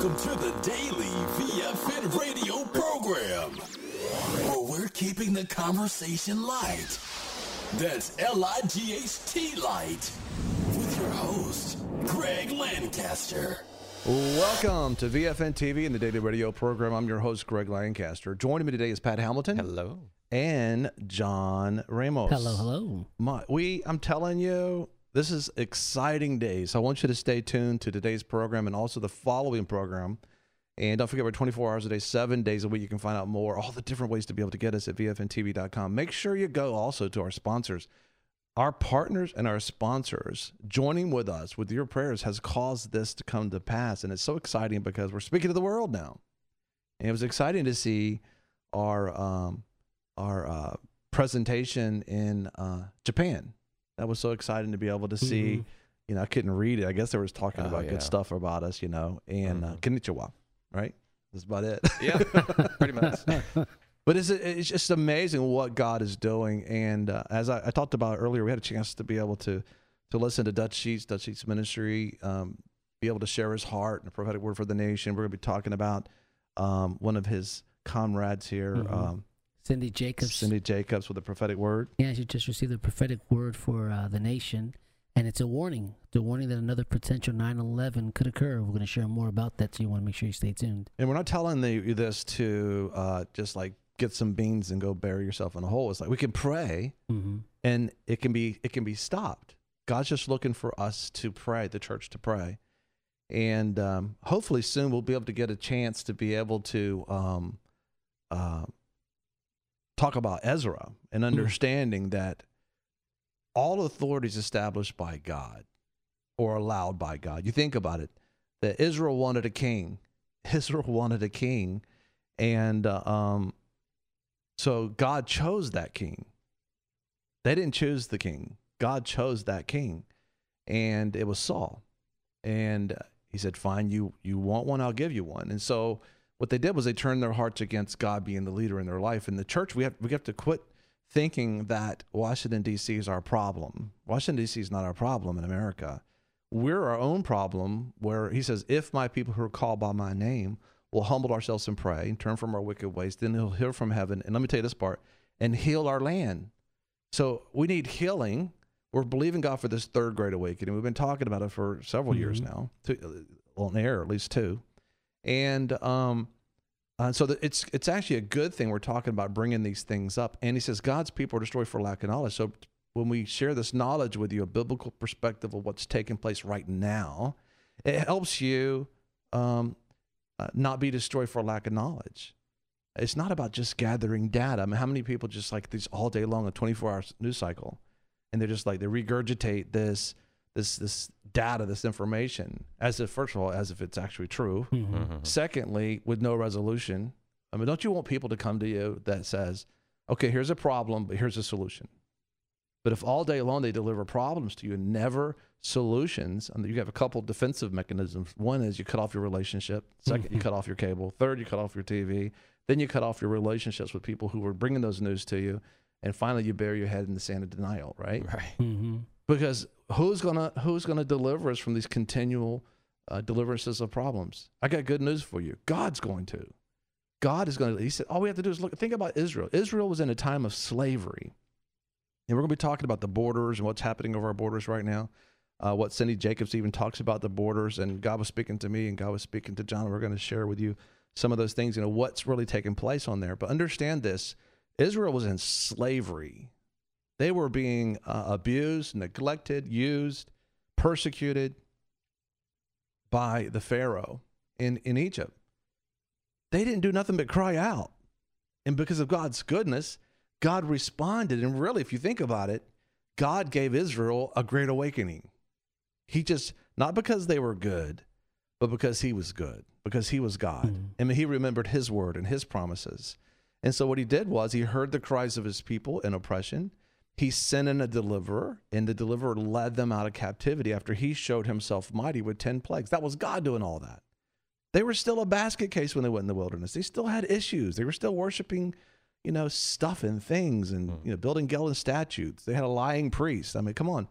Welcome to the Daily VFN radio program, where we're keeping the conversation light. That's L-I-G-H-T light. With your host, Greg Lancaster. Welcome to VFN TV and the Daily Radio program. I'm your host, Greg Lancaster. Joining me today is Pat Hamilton. Hello. And John Ramos. Hello, hello. I'm telling you, this is exciting days. So I want you to stay tuned to today's program and also the following program. And don't forget, we're 24 hours a day, 7 days a week. You can find out more, all the different ways to be able to get us at VFNTV.com. Make sure you go also to our sponsors. Our partners and our sponsors joining with us with your prayers has caused this to come to pass. And it's so exciting because we're speaking to the world now. And it was exciting to see our presentation in Japan. That was so exciting to be able to see. Mhm. You know, I couldn't read it. I guess they were talking about good stuff about us, you know, and konnichiwa, right? That's about it. Yeah, pretty much. But it's just amazing what God is doing. And as I talked about earlier, we had a chance to be able to listen to Dutch Sheets Ministry, be able to share his heart and a prophetic word for the nation. We're going to be talking about one of his comrades here, Cindy Jacobs with a prophetic word. Yeah, she just received a prophetic word for the nation, and it's a warning. It's a warning that another potential 9/11 could occur. We're going to share more about that, so you want to make sure you stay tuned. And we're not telling you this to just like get some beans and go bury yourself in a hole. It's like we can pray, and it can be stopped. God's just looking for us to pray, the church to pray, and hopefully soon we'll be able to get a chance to be able to talk about Ezra and understanding that all authority is established by God or allowed by God. You think about it, that Israel wanted a king. And so God chose that king. They didn't choose the king. God chose that king. And it was Saul. And he said, fine, you want one, I'll give you one. And so what they did was they turned their hearts against God being the leader in their life. In the church, we have to quit thinking that Washington, D.C. is our problem. Washington, D.C. is not our problem in America. We're our own problem, where he says, if my people who are called by my name will humble ourselves and pray and turn from our wicked ways, then he'll hear from heaven. And let me tell you this part, and heal our land. So we need healing. We're believing God for this third great awakening. We've been talking about it for several years now, on air, at least 2. And so it's actually a good thing we're talking about bringing these things up. And he says, God's people are destroyed for lack of knowledge. So when we share this knowledge with you, a biblical perspective of what's taking place right now, it helps you not be destroyed for lack of knowledge. It's not about just gathering data. I mean, how many people just like these all day long, a 24-hour news cycle, and they're just like, they regurgitate this data, this information, as if, first of all, as if it's actually true. Secondly, with no resolution. I mean, don't you want people to come to you that says, okay, here's a problem, but here's a solution? But if all day long they deliver problems to you and never solutions, and you have a couple defensive mechanisms. One is you cut off your relationship. Second, you cut off your cable. Third, you cut off your TV. Then you cut off your relationships with people who were bringing those news to you. And finally, you bury your head in the sand of denial, right? Right. Because who's gonna deliver us from these continual deliverances of problems? I got good news for you. God's going to. God is going to. He said, all we have to do is look. Think about Israel. Israel was in a time of slavery, and we're going to be talking about the borders and what's happening over our borders right now. What Cindy Jacobs even talks about the borders, and God was speaking to me, and God was speaking to John. We're going to share with you some of those things. You know what's really taking place on there. But understand this: Israel was in slavery. They were being abused, neglected, used, persecuted by the Pharaoh in Egypt. They didn't do nothing but cry out. And because of God's goodness, God responded. And really, if you think about it, God gave Israel a great awakening. He just, not because they were good, but because he was good, because he was God. I mean, he remembered his word and his promises. And so what he did was he heard the cries of his people in oppression. He sent in a deliverer, and the deliverer led them out of captivity after he showed himself mighty with 10 plagues. That was God doing all that. They were still a basket case when they went in the wilderness. They still had issues. They were still worshiping, stuff and things and, building golden statues. They had a lying priest. I mean, come on.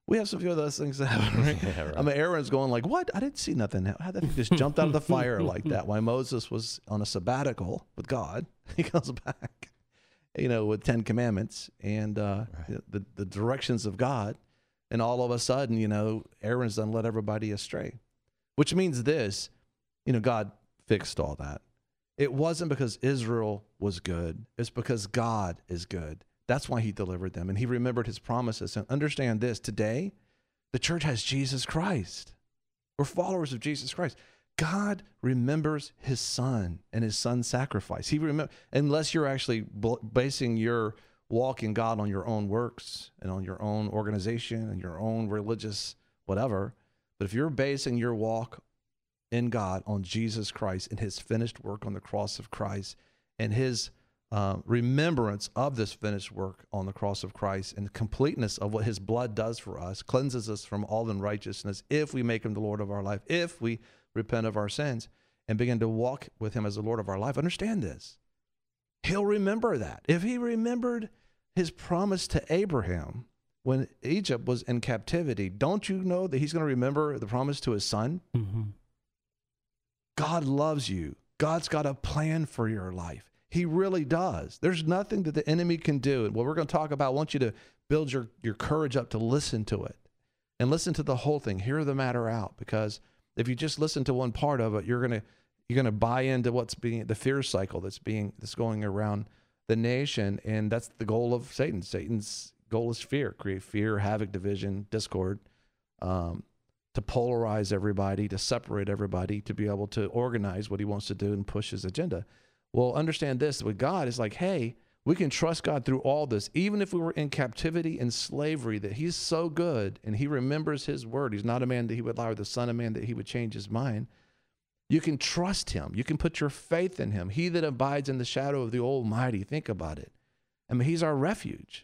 We have some few of those things that happen, right? Yeah, right. I mean, Aaron's going like, what? I didn't see nothing. How that thing just jumped out of the fire like that? While Moses was on a sabbatical with God, he comes back, with 10 Commandments and the directions of God. And all of a sudden, Aaron's done led everybody astray, which means this, God fixed all that. It wasn't because Israel was good. It's because God is good. That's why he delivered them. And he remembered his promises. And understand this, today, the church has Jesus Christ. We're followers of Jesus Christ. God remembers his son and his son's sacrifice. Unless you're actually basing your walk in God on your own works and on your own organization and your own religious whatever. But if you're basing your walk in God on Jesus Christ and his finished work on the cross of Christ and his remembrance of this finished work on the cross of Christ and the completeness of what his blood does for us, cleanses us from all unrighteousness if we make him the Lord of our life, if we repent of our sins and begin to walk with him as the Lord of our life. Understand this. He'll remember that. If he remembered his promise to Abraham when Egypt was in captivity, don't you know that he's going to remember the promise to his son? Mm-hmm. God loves you. God's got a plan for your life. He really does. There's nothing that the enemy can do. And what we're going to talk about, I want you to build your courage up to listen to it and listen to the whole thing. Hear the matter out, because if you just listen to one part of it, you're going to buy into what's being the fear cycle that's going around the nation. And that's the goal of Satan. Satan's goal is fear, create fear, havoc, division, discord, to polarize everybody, to separate everybody, to be able to organize what he wants to do and push his agenda. Well, understand this, with God, it's like, hey, we can trust God through all this, even if we were in captivity and slavery, that he's so good and he remembers his word. He's not a man that he would lie, or the son of man that he would change his mind. You can trust him. You can put your faith in him. He that abides in the shadow of the Almighty, think about it. I mean, he's our refuge.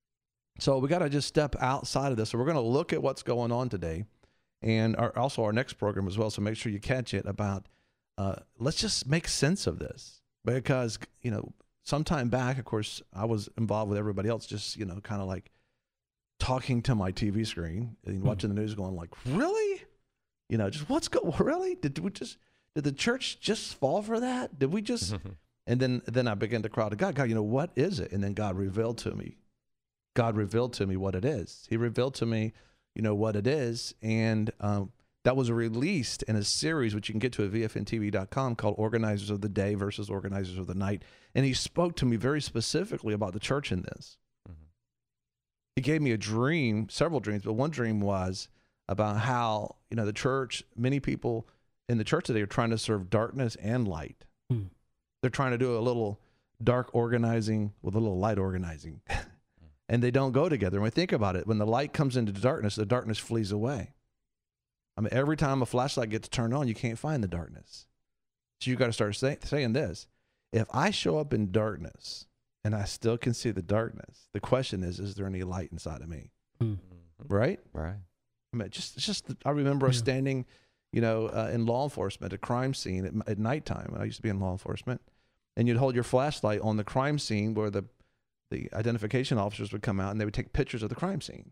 So we got to just step outside of this. So we're going to look at what's going on today and also our next program as well. So make sure you catch it about, let's just make sense of this. Because, some time back, of course, I was involved with everybody else, just, kind of like talking to my TV screen and watching the news going like, really? Just really? Did the church just fall for that? Did we just, and then I began to cry to God, what is it? And then God revealed to me what it is. He revealed to me, what it is. And, that was released in a series, which you can get to at vfntv.com, called Organizers of the Day versus Organizers of the Night. And he spoke to me very specifically about the church in this. Mm-hmm. He gave me a dream, several dreams, but one dream was about how, the church, many people in the church today are trying to serve darkness and light. Mm. They're trying to do a little dark organizing with a little light organizing. And they don't go together. And we think about it, when the light comes into the darkness flees away. I mean, every time a flashlight gets turned on, you can't find the darkness. So you got to start saying this. If I show up in darkness and I still can see the darkness, the question is there any light inside of me? Mm-hmm. Right? Right. I mean, I remember us standing, in law enforcement, a crime scene at nighttime. I used to be in law enforcement. And you'd hold your flashlight on the crime scene where the identification officers would come out and they would take pictures of the crime scene.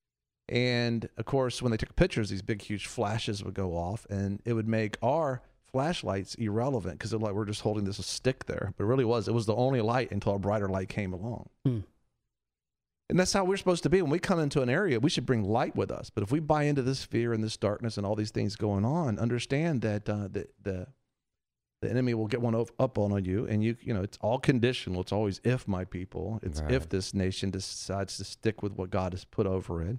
And of course, when they took pictures, these big, huge flashes would go off, and it would make our flashlights irrelevant because like we're just holding this stick there. But it was the only light until a brighter light came along. And that's how we're supposed to be. When we come into an area, we should bring light with us. But if we buy into this fear and this darkness and all these things going on, understand that the enemy will get one up on you, and it's all conditional. It's always if my people. It's right. If this nation decides to stick with what God has put over it.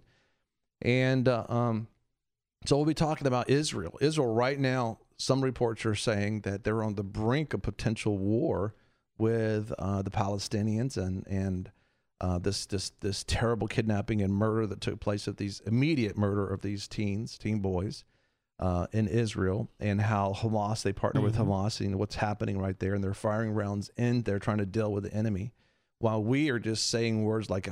And so we'll be talking about Israel. Israel right now, some reports are saying that they're on the brink of potential war with the Palestinians and this terrible kidnapping and murder that took place immediate murder of these teen boys in Israel, and how Hamas, they partner with Hamas, and what's happening right there, and they're firing rounds in there trying to deal with the enemy, while we are just saying words like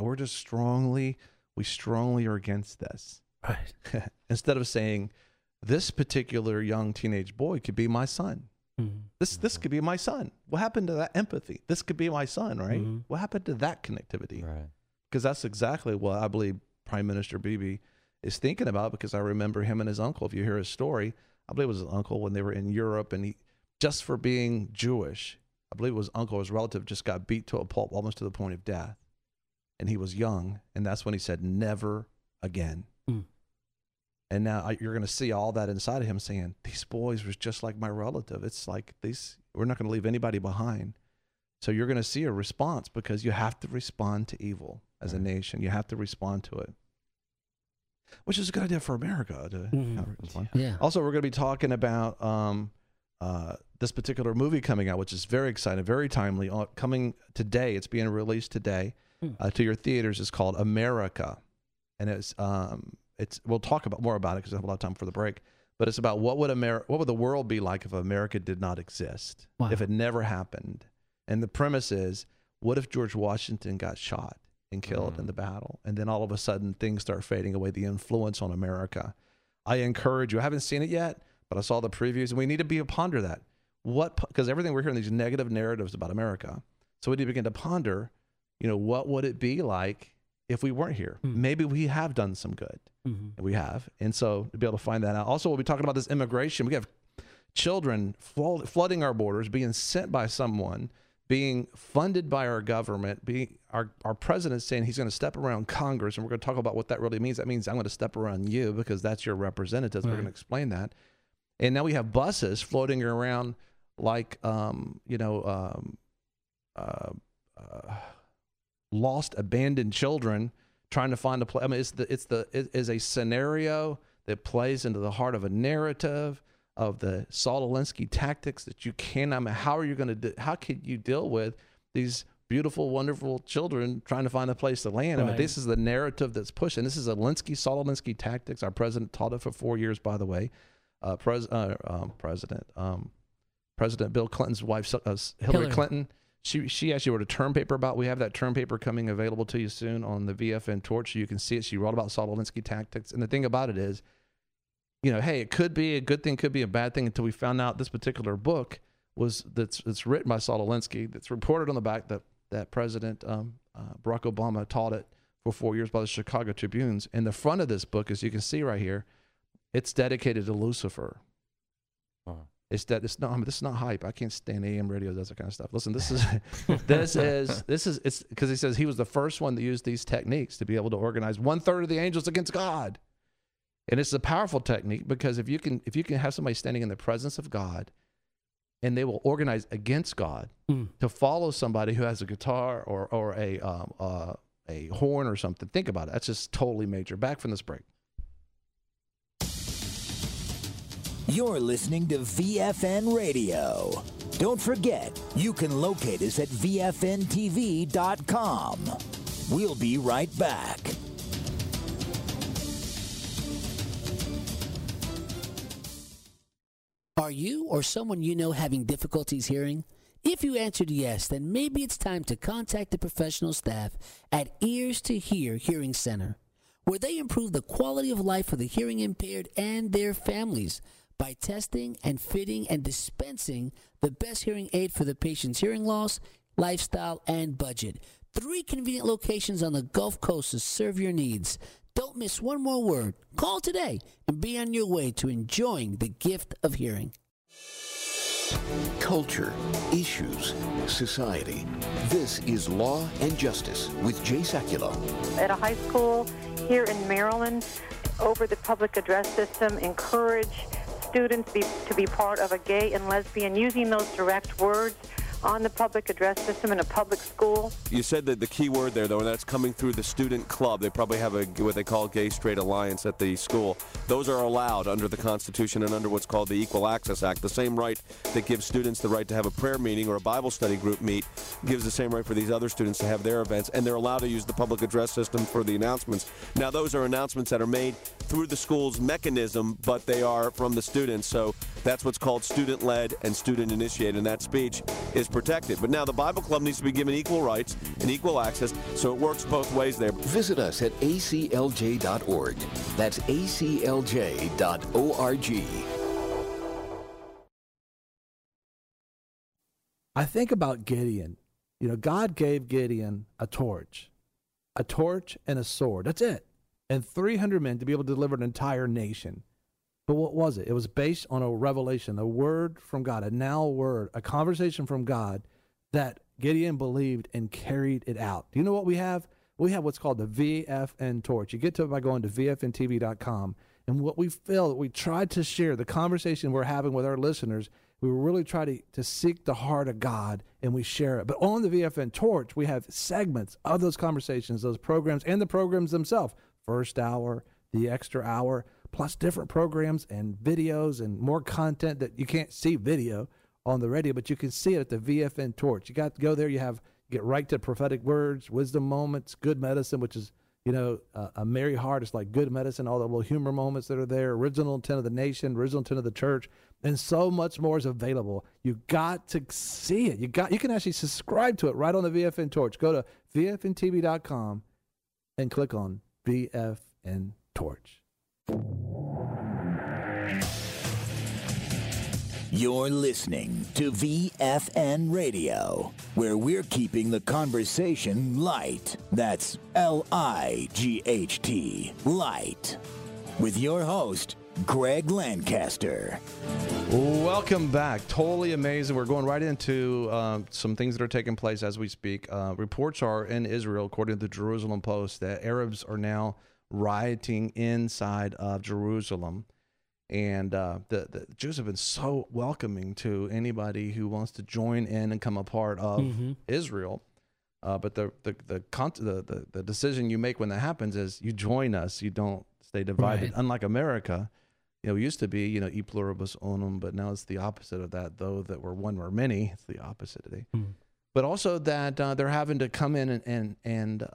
we strongly are against this. Right. Instead of saying, this particular young teenage boy could be my son. Mm-hmm. This could be my son. What happened to that empathy? This could be my son, right? Mm-hmm. What happened to that connectivity? Right. Because that's exactly what I believe Prime Minister Bibi is thinking about, because I remember him and his uncle. If you hear his story, I believe it was his uncle when they were in Europe, and he, just for being Jewish, I believe it was uncle, his relative, just got beat to a pulp, almost to the point of death. And he was young, and that's when he said, never again. Mm. And now you're going to see all that inside of him saying, these boys was just like my relative. It's like we're not going to leave anybody behind. So you're going to see a response, because you have to respond to evil as a nation. You have to respond to it, which is a good idea for America to respond. Yeah. Also, we're going to be talking about this particular movie coming out, which is very exciting, very timely. Coming today, it's being released today to your theaters. It's called America, and we'll talk more about it because I have a lot of time for the break. But it's about what would the world be like if America did not exist, if it never happened. And the premise is, what if George Washington got shot and killed in the battle, and then all of a sudden things start fading away, the influence on America? I encourage you. I haven't seen it yet, but I saw the previews, and we need to ponder that. Because everything we're hearing, these negative narratives about America, so we need to begin to ponder, what would it be like if we weren't here? Maybe we have done some good. And we have. And so to be able to find that out. Also, we'll be talking about this immigration. We have children flooding our borders, being sent by someone, being funded by our government, our president saying he's going to step around Congress, and we're going to talk about what that really means. That means I'm going to step around you because that's your representatives. Right. We're going to explain that. And now we have buses floating around like, lost, abandoned children trying to find a place. I mean, it is a scenario that plays into the heart of a narrative of the Saul Alinsky tactics that you cannot. I mean, how could you deal with these beautiful, wonderful children trying to find a place to land? Right. I mean, this is the narrative that's pushing. This is Saul Alinsky tactics. Our president taught it for 4 years, by the way. President Bill Clinton's wife, Hillary Clinton. She actually wrote a term paper about. We have that term paper coming available to you soon on the VFN Torch. So you can see it. She wrote about Saul Alinsky tactics. And the thing about it is, hey, it could be a good thing, could be a bad thing, until we found out this particular book that's written by Saul Alinsky, that's reported on the back that President Barack Obama taught it for 4 years by the Chicago Tribunes. And the front of this book, as you can see right here, it's dedicated to Lucifer. Uh-huh. This is not hype. I can't stand AM radio, does that kind of stuff. Listen, this is it's because he says he was the first one to use these techniques to be able to organize 1/3 of the angels against God. And it's a powerful technique, because if you can have somebody standing in the presence of God, and they will organize against God to follow somebody who has a guitar or a horn or something. Think about it. That's just totally major. Back from this break. You're listening to VFN Radio. Don't forget, you can locate us at VFNTV.com. We'll be right back. Are you or someone you know having difficulties hearing? If you answered yes, then maybe it's time to contact the professional staff at Ears to Hear Hearing Center, where they improve the quality of life for the hearing impaired and their families by testing and fitting and dispensing the best hearing aid for the patient's hearing loss, lifestyle, and budget. 3 convenient locations on the Gulf Coast to serve your needs. Don't miss one more word. Call today and be on your way to enjoying the gift of hearing. Culture, issues, society. This is Law and Justice with Jay Sekulow. At a high school here in Maryland, over the public address system, encourage students to be part of a gay and lesbian, using those direct words on the public address system in a public school. You said that the key word there, though, and that's coming through the student club. They probably have what they call Gay Straight Alliance at the school. Those are allowed under the Constitution and under what's called the Equal Access Act. The same right that gives students the right to have a prayer meeting or a Bible study group meet gives the same right for these other students to have their events, and they're allowed to use the public address system for the announcements. Now, those are announcements that are made through the school's mechanism, but they are from the students, so that's what's called student-led and student-initiated, and that speech is protected. But now the Bible Club needs to be given equal rights and equal access, so it works both ways there. Visit us at aclj.org. That's aclj.org. I think about Gideon. God gave Gideon a torch and a sword. That's it. and 300 men to be able to deliver an entire nation. But what was it? It was based on a revelation, a word from God, a now word, a conversation from God that Gideon believed and carried it out. Do you know what we have? We have what's called the VFN Torch. You get to it by going to VFNTV.com. And what we feel, we tried to share, the conversation we're having with our listeners, we really try to seek the heart of God, and we share it. But on the VFN Torch, we have segments of those conversations, those programs, and the programs themselves. First hour, the extra hour, plus different programs and videos and more content that you can't see video on the radio, but you can see it at the VFN Torch. You got to go there. You get right to prophetic words, wisdom moments, good medicine, which is, a merry heart. It's like good medicine, all the little humor moments that are there, original intent of the nation, original intent of the church, and so much more is available. You got to see it. You can actually subscribe to it right on the VFN Torch. Go to VFNTV.com and click on VFN Torch. You're listening to VFN Radio, where we're keeping the conversation light. That's L-I-G-H-T, light. With your host, Greg Lancaster. Welcome back. Totally amazing. We're going right into some things that are taking place as we speak. Reports are in Israel, according to the Jerusalem Post, that Arabs are now rioting inside of Jerusalem. And the Jews have been so welcoming to anybody who wants to join in and come a part of Israel. But the decision you make when that happens is you join us. You don't stay divided. Right. Unlike America, it used to be, e pluribus unum, but now it's the opposite of that. Though that we're one, we're many. It's the opposite today. But also that they're having to come in and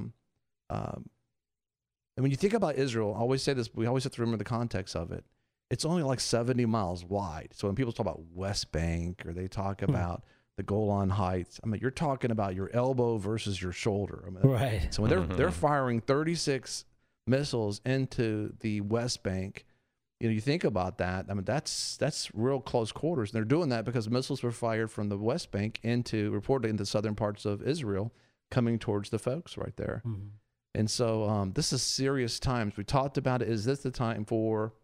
when you think about Israel, I always say this. We always have to remember the context of it. It's only like 70 miles wide. So when people talk about West Bank or they talk about the Golan Heights, you're talking about your elbow versus your shoulder. Right. So when they're firing 36 missiles into the West Bank, you think about that. That's real close quarters. And they're doing that because missiles were fired from the West Bank reportedly into southern parts of Israel, coming towards the folks right there. And so this is serious times. We talked about it. Is this the time for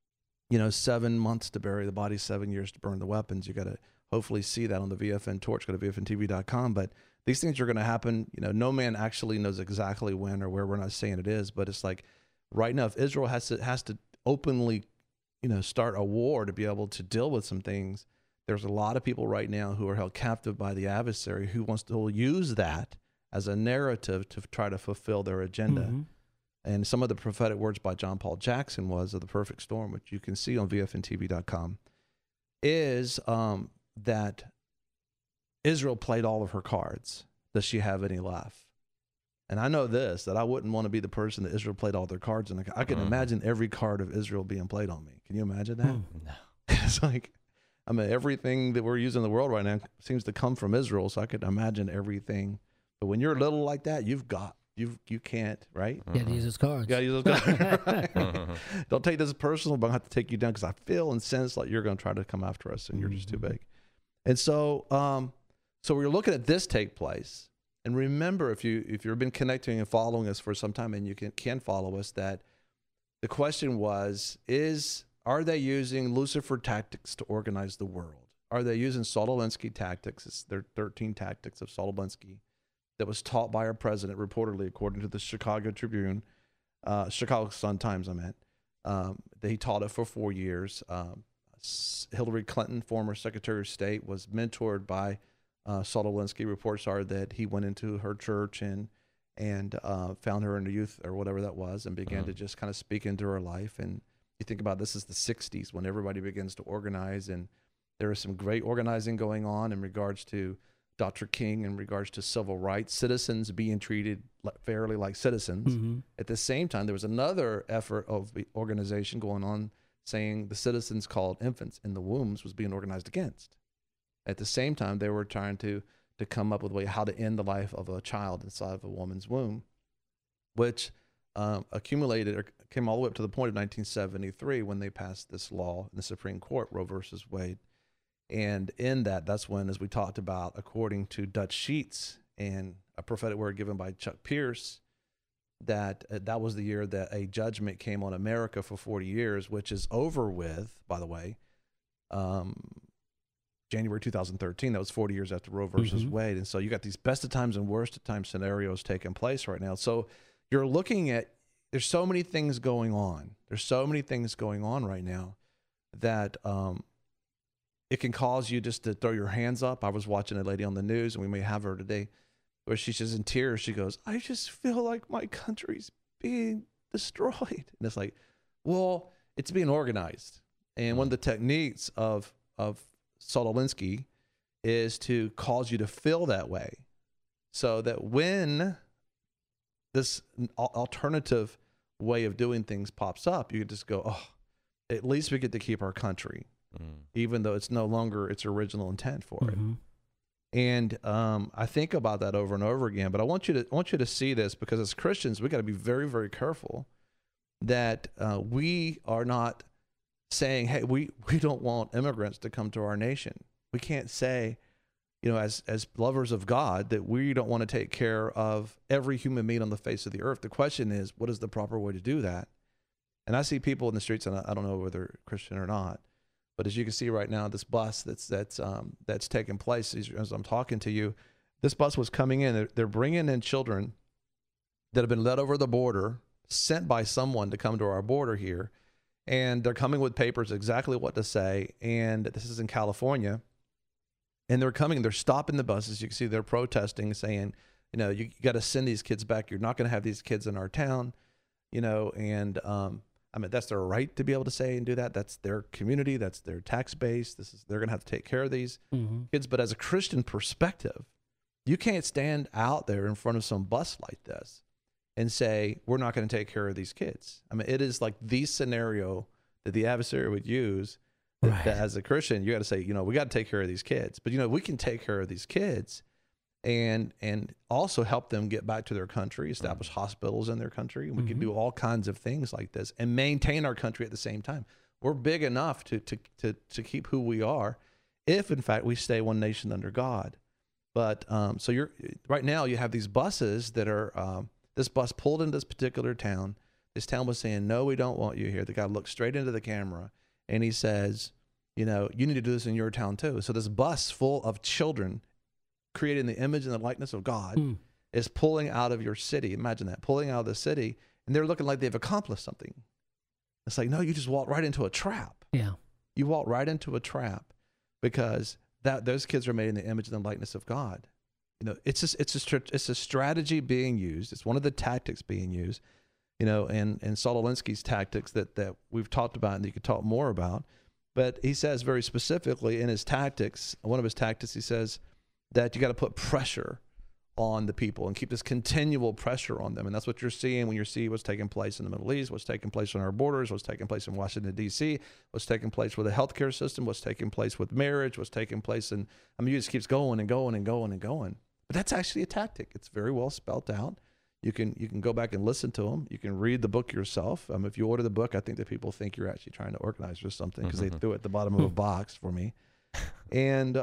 7 months to bury the body, 7 years to burn the weapons? You got to hopefully see that on the VFN Torch. Go to VFNTV.com. But these things are going to happen. No man actually knows exactly when or where. We're not saying it is, but it's like right now, if Israel has to openly, start a war to be able to deal with some things, there's a lot of people right now who are held captive by the adversary who wants to use that as a narrative to try to fulfill their agenda. And some of the prophetic words by John Paul Jackson was of the perfect storm, which you can see on VFNTV.com, is that Israel played all of her cards. Does she have any left? And I know this, that I wouldn't want to be the person that Israel played all their cards. And I can imagine every card of Israel being played on me. Can you imagine that? No. It's like, everything that we're using in the world right now seems to come from Israel. So I could imagine everything. But when you're little like that, you can't, right? You gotta use those cards. You gotta use those cards. Right? Don't take this personal, but I have to take you down because I feel and sense like you're going to try to come after us, and you're just too big. And so, we're looking at this take place. And remember, if you've been connecting and following us for some time, and you can follow us, that the question was: are they using Lucifer tactics to organize the world? Are they using Saul Alinsky tactics? It's their 13 tactics of Saul Alinsky that was taught by our president, reportedly, according to the Chicago Tribune, Chicago Sun-Times, he taught it for 4 years. Hillary Clinton, former Secretary of State, was mentored by Saul Alinsky. Reports are that he went into her church and found her in the youth or whatever that was and began to just kind of speak into her life. And you think about this is the 60s when everybody begins to organize, and there is some great organizing going on in regards to Dr. King, in regards to civil rights, citizens being treated fairly like citizens. At the same time, there was another effort of organization going on saying the citizens called infants in the wombs was being organized against. At the same time, they were trying to come up with a way how to end the life of a child inside of a woman's womb, which accumulated or came all the way up to the point of 1973 when they passed this law in the Supreme Court, Roe versus Wade. And in that's when, as we talked about, according to Dutch Sheets and a prophetic word given by Chuck Pierce, that was the year that a judgment came on America for 40 years, which is over with, by the way. January 2013, that was 40 years after Roe versus Wade. And so you got these best of times and worst of times scenarios taking place right now. So you're looking at, there's so many things going on. There's so many things going on right now that it can cause you just to throw your hands up. I was watching a lady on the news, and we may have her today, where she's just in tears. She goes, I just feel like my country's being destroyed. And it's like, well, it's being organized. And one of the techniques of Saul Alinsky is to cause you to feel that way, so that when this alternative way of doing things pops up, you can just go, oh, at least we get to keep our country, even though it's no longer its original intent for it. And I think about that over and over again. But I want you to see this, because as Christians, we got to be very, very careful that we are not saying, hey, we don't want immigrants to come to our nation. We can't say, as lovers of God, that we don't want to take care of every human being on the face of the earth. The question is, what is the proper way to do that? And I see people in the streets, and I don't know whether they're Christian or not, but as you can see right now, this bus that's taking place as I'm talking to you, this bus was coming in. They're bringing in children that have been led over the border, sent by someone to come to our border here. And they're coming with papers exactly what to say. And this is in California. And they're stopping the buses. You can see they're protesting, saying, you got to send these kids back. You're not going to have these kids in our town, and that's their right to be able to say and do that. That's their community. That's their tax base. They're going to have to take care of these kids. But as a Christian perspective, you can't stand out there in front of some bus like this and say, we're not going to take care of these kids. It is like the scenario that the adversary would use that as a Christian, you got to say, we got to take care of these kids. But, we can take care of these kids and also help them get back to their country, establish hospitals in their country. And we can do all kinds of things like this and maintain our country at the same time. We're big enough to keep who we are if, in fact, we stay one nation under God. But so right now you have these buses that are this bus pulled into this particular town. This town was saying, no, we don't want you here. The guy looked straight into the camera and he says, you need to do this in your town too. So this bus full of children created in the image and the likeness of God is pulling out of your city. Imagine that, pulling out of the city, and they're looking like they've accomplished something. It's like, no, you just walked right into a trap. Yeah. You walked right into a trap because those kids are made in the image and the likeness of God. It's a strategy being used. It's one of the tactics being used, and Saul Alinsky's tactics that we've talked about and that you could talk more about. But he says very specifically in his tactics, one of his tactics, he says that you got to put pressure on the people and keep this continual pressure on them. And that's what you're seeing when you see what's taking place in the Middle East, what's taking place on our borders, what's taking place in Washington, D.C., what's taking place with the healthcare system, what's taking place with marriage, what's taking place in, it just keeps going and going and going and going. But that's actually a tactic. It's very well spelled out. You can go back and listen to them. You can read the book yourself. If you order the book, I think that people think you're actually trying to organize or something because they threw it at the bottom of a box for me. And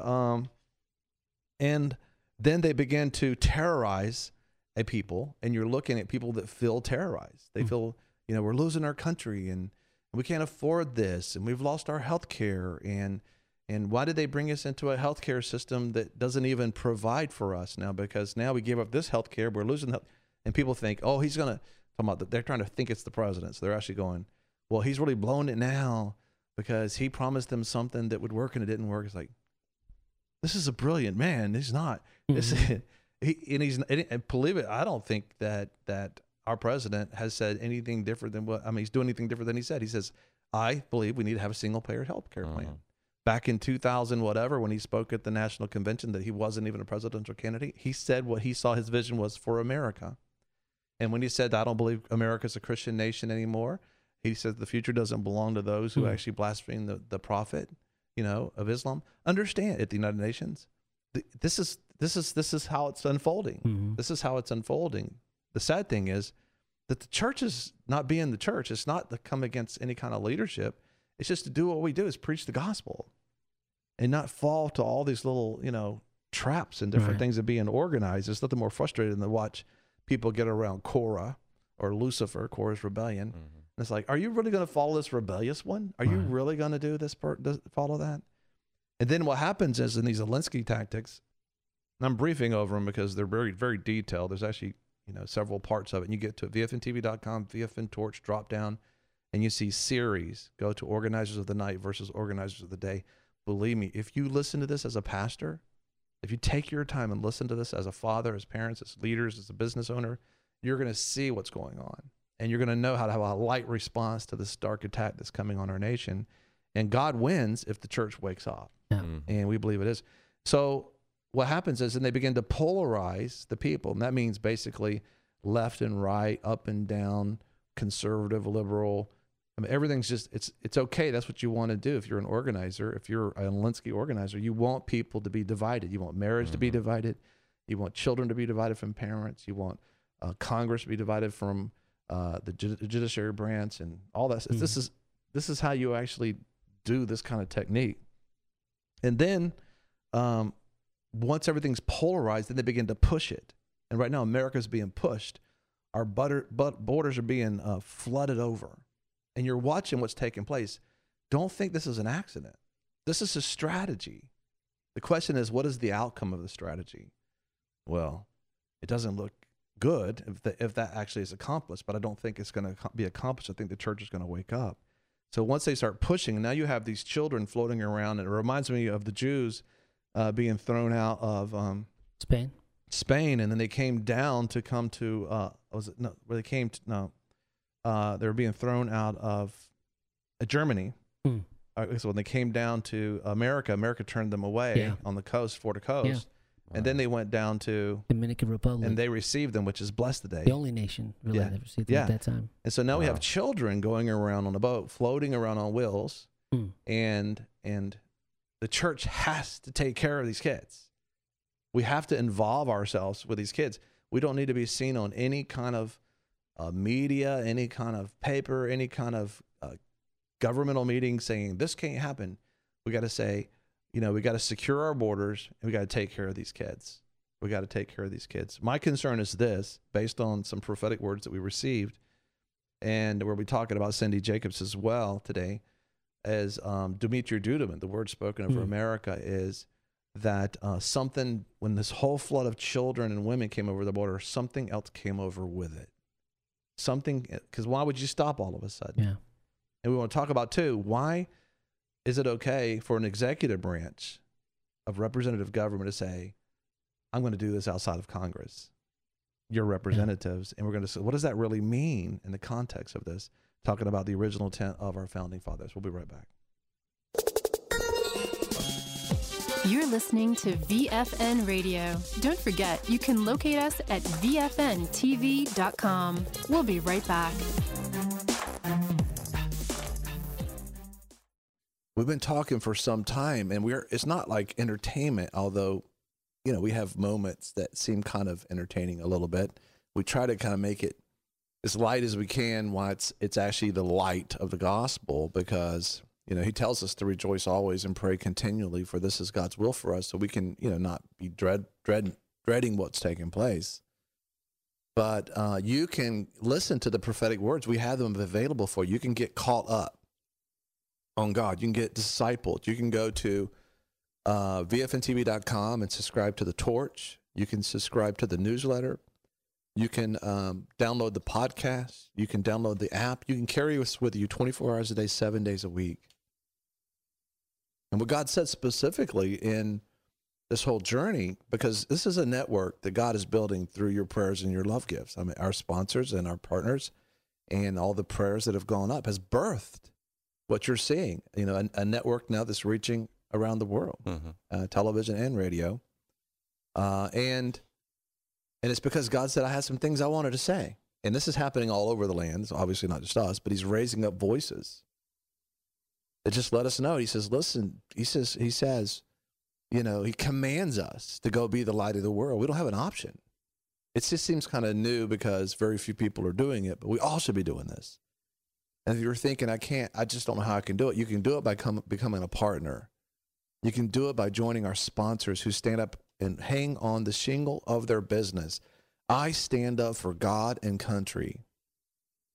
then they begin to terrorize a people, and you're looking at people that feel terrorized. They feel, we're losing our country and we can't afford this, and we've lost our health care, and why did they bring us into a healthcare system that doesn't even provide for us now? Because now we gave up this healthcare, we're losing health. And people think, oh, he's going to, they're trying to think it's the president. So they're actually going, well, he's really blowing it now because he promised them something that would work and it didn't work. It's like, this is a brilliant man. He's not. And believe it, I don't think that our president has said anything different than he's doing anything different than he said. He says, I believe we need to have a single payer health care plan. Back in 2000, whatever, when he spoke at the National Convention that he wasn't even a presidential candidate, he said what he saw his vision was for America. And when he said, I don't believe America's a Christian nation anymore, he said the future doesn't belong to those who actually blaspheme the prophet, of Islam. Understand, at the United Nations, this is how it's unfolding. This is how it's unfolding. The sad thing is that the church is not being the church. It's not to come against any kind of leadership. It's just to do what we do, is preach the gospel and not fall to all these little, traps and different things of being organized. There's nothing more frustrating than to watch people get around Korah or Lucifer, Korah's rebellion. And it's like, are you really going to follow this rebellious one? Are you really going to do this follow that? And then what happens is in these Alinsky tactics, and I'm briefing over them because they're very, very detailed. There's actually, several parts of it. And you get to VFNTV.com, VFN Torch, drop down, and you see series. Go to Organizers of the Night versus Organizers of the Day. Believe me, if you listen to this as a pastor, if you take your time and listen to this as a father, as parents, as leaders, as a business owner, you're going to see what's going on. And you're going to know how to have a light response to this dark attack that's coming on our nation. And God wins if the church wakes up. Yeah. And we believe it is. So what happens is then they begin to polarize the people. And that means basically left and right, up and down, conservative, liberal. I mean, everything's just, it's okay. That's what you want to do. If you're an organizer, if you're an Alinsky organizer, you want people to be divided. You want marriage to be divided. You want children to be divided from parents. You want Congress to be divided from the judiciary branch and all that. This is how you actually do this kind of technique. And then once everything's polarized, then they begin to push it. And right now, America's being pushed. Our borders are being flooded over. And you're watching what's taking place. Don't think this is an accident. This is a strategy. The question is, what is the outcome of the strategy? Well, it doesn't look good if that actually is accomplished, but I don't think it's going to be accomplished. I think the church is going to wake up. So once they start pushing, now you have these children floating around, and it reminds me of the Jews being thrown out of Spain, and then they came down to come to they were being thrown out of Germany. So when they came down to America turned them away on the coast, Florida coast. And then they went down to Dominican Republic. And they received them, which is blessed today. The only nation really that received them at that time. And so now we have children going around on a boat, floating around on wheels. And the church has to take care of these kids. We have to involve ourselves with these kids. We don't need to be seen on any kind of media, any kind of paper, any kind of governmental meeting saying this can't happen. We got to say, we got to secure our borders, and we got to take care of these kids. We got to take care of these kids. My concern is this, based on some prophetic words that we received, and we'll be talking about Cindy Jacobs as well today, as Dumitru Duduman, the word spoken over America, is that something, when this whole flood of children and women came over the border, something else came over with it. Something, because why would you stop all of a sudden? Yeah. And we want to talk about, too, why is it okay for an executive branch of representative government to say, I'm going to do this outside of Congress, your representatives, and we're going to say, what does that really mean in the context of this? Talking about the original intent of our founding fathers. We'll be right back. You're listening to VFN Radio. Don't forget, you can locate us at VFNTV.com. We'll be right back. We've been talking for some time, and it's not like entertainment, although, we have moments that seem kind of entertaining a little bit. We try to kind of make it as light as we can while it's actually the light of the gospel, because, he tells us to rejoice always and pray continually, for this is God's will for us, so we can, not be dreading what's taking place. But you can listen to the prophetic words. We have them available for you. You can get caught up on God. You can get discipled. You can go to VFNTV.com and subscribe to the Torch. You can subscribe to the newsletter. You can download the podcast. You can download the app. You can carry us with you 24 hours a day, 7 days a week. And what God said specifically in this whole journey, because this is a network that God is building through your prayers and your love gifts. I mean, our sponsors and our partners and all the prayers that have gone up has birthed what you're seeing, a network now that's reaching around the world, television and radio. And it's because God said, I had some things I wanted to say. And this is happening all over the land. It's obviously not just us, but he's raising up voices that just let us know. He says, listen, he says, he commands us to go be the light of the world. We don't have an option. It just seems kind of new because very few people are doing it, but we all should be doing this. And if you're thinking, I just don't know how I can do it, you can do it by becoming a partner. You can do it by joining our sponsors who stand up and hang on the shingle of their business. I stand up for God and country.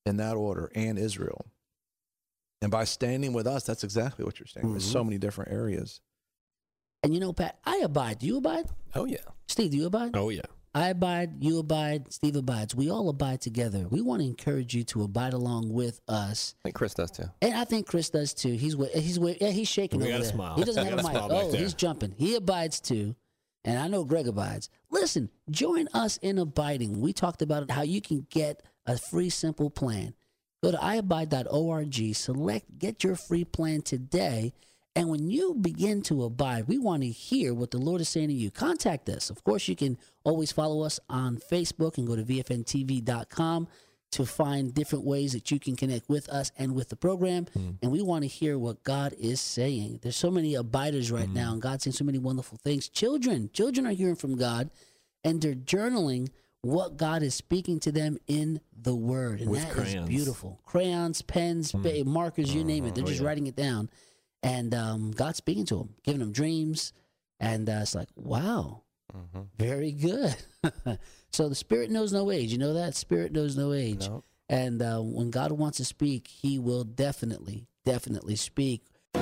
in that order, and Israel. And by standing with us, that's exactly what you're saying. There's so many different areas. And you know, Pat, I abide. Do you abide? Oh, yeah. Steve, do you abide? Oh, yeah. I abide, you abide, Steve abides. We all abide together. We want to encourage you to abide along with us. I think Chris does too. And I think Chris does too. He's shaking We over got a there. smile. He doesn't We have a got a mic. smile back Oh, there. he's jumping. He abides too. And I know Greg abides. Listen, join us in abiding. We talked about it, how you can get a free, simple plan. Go to iabide.org, get your free plan today. And when you begin to abide, we want to hear what the Lord is saying to you. Contact us. Of course, you can always follow us on Facebook and go to vfntv.com to find different ways that you can connect with us and with the program. And we want to hear what God is saying. There's so many abiders right now, and God's saying so many wonderful things. Children are hearing from God, and they're journaling what God is speaking to them in the Word. And With that crayons. is beautiful. Crayons, pens, markers, you name it. They're just writing it down. And God's speaking to them, giving them dreams. And it's like, wow, very good. So the Spirit knows no age. You know that? Spirit knows no age. No. And when God wants to speak, he will definitely speak.